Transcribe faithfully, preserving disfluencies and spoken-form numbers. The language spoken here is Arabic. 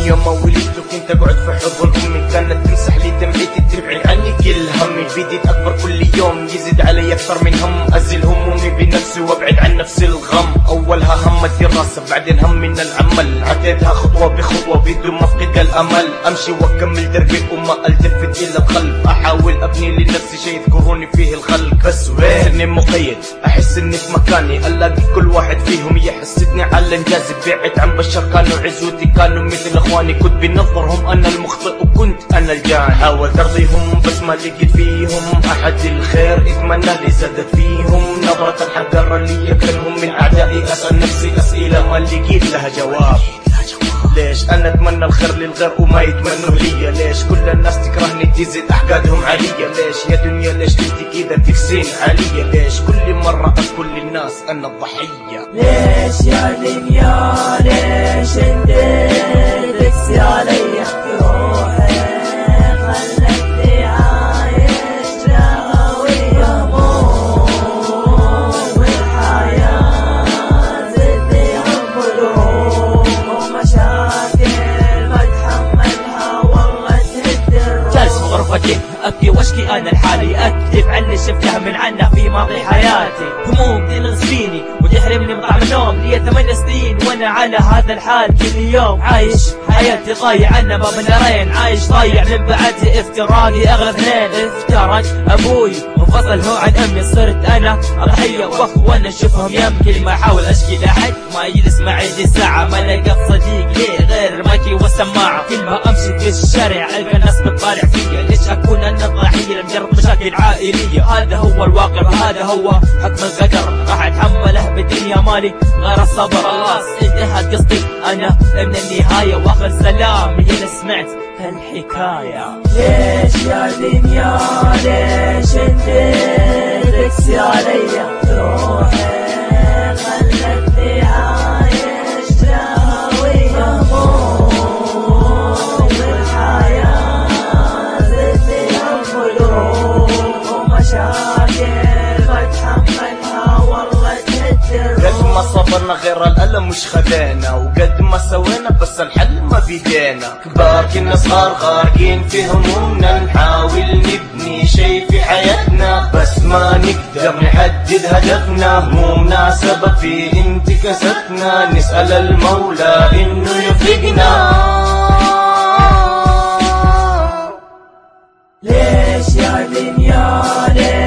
يوم ما ولدت كنت اقعد في حضن امي، كانت تمسح لي دمعتي تبعد عني كل همي. بديت اكبر كل يوم يزيد علي اكثر من هم، ازل همومي بنفسي وابعد عن نفس الغم. اولها هم الدراسة بعدين هم من العمل، عديتها خطوة بخطوة بدون ما افقد الامل. امشي واكمل دربي وما التفت الى الخلف، احاول ابني لنفسي شيء يذكروني فيه الخلق. بس ويني مقيد احس اني في مكاني، الاقي كل واحد فيهم يحسدني على انجازي. بعدت عن بشر كانوا عزوتي، كانوا مثل اخواني، كنت بنظرهم انا المخطئ وكنت انا الجاني. حاولت ارضيهم بس ما لقيت فيهم احد الخير، اتمنى لي زادت فيهم نظرة الحقر اللي يكرههم من اعدائي. اسال نفسي اسئلة ما لقيت لها جواب. ليش انا اتمنى الخير للغير وما يتمنوه ليا؟ ليش كل الناس تكرهني تزيد احقادهم عليا؟ ليش يا دنيا ليش انت كذا تكسين عليا؟ ليش كل مرة اقول للناس انا الضحية؟ ليش يا دنيا ليش انت تكسي عليا؟ روحي خلتني عايش رغوي هموم والحياة زدني هموم ومشاكل بتحملها والله تهدر. جالس في غرفتي ابكي واشكي انا لحالي، اكذب عن اللي شفته من عنه في ماضي حياتي. هموم تنغص فيني وتحرمني من طعم النوم، لي ثمان سنين وانا على هذا الحال كل يوم. عايش حياتي ضايع انا ما بين نارين، عايش ضايع من بعد افتراقي اغلى اثنين. افترق ابوي وانفصل هو عن امي، صرت انا ضحيه واخوانا اشوفهم يمكن ما احاول اشكي لحد ما يجلس معي دي ساعه. ما لقيت صديق ليه غير مايكي والسماعه، كل ما امشي في الشارع القى الناس بتطالع فيا. ليش اكون انا الضحيه لمجرد مشاكل عائليه؟ هذا هو الواقع وهذا هو حكم القدر، راح اتحمله بالدنيا مالي غير الصبر. الله انتهت قصتي انا من النهايه، واخر سلام هنا سمعت الحكايه. ليش يا دنيا ليش انت تكسي عليا؟ روحي خلتني عايش رغوي هموم والحياة زدني هموم ومشاكل بتحملها والله تهدر. قد ما صبرنا غير الألم مش خدينا، وقد ما سوينا بس الحل ما بيدينا. كبار كنا صغار غارقين في همومنا، نحاول نبني شي في حياتنا بس ما نقدر نحدد هدفنا. همومنا سبب في انتكاستنا، نسأل المولى انه يوفقنا. ليش يا دنيا ليش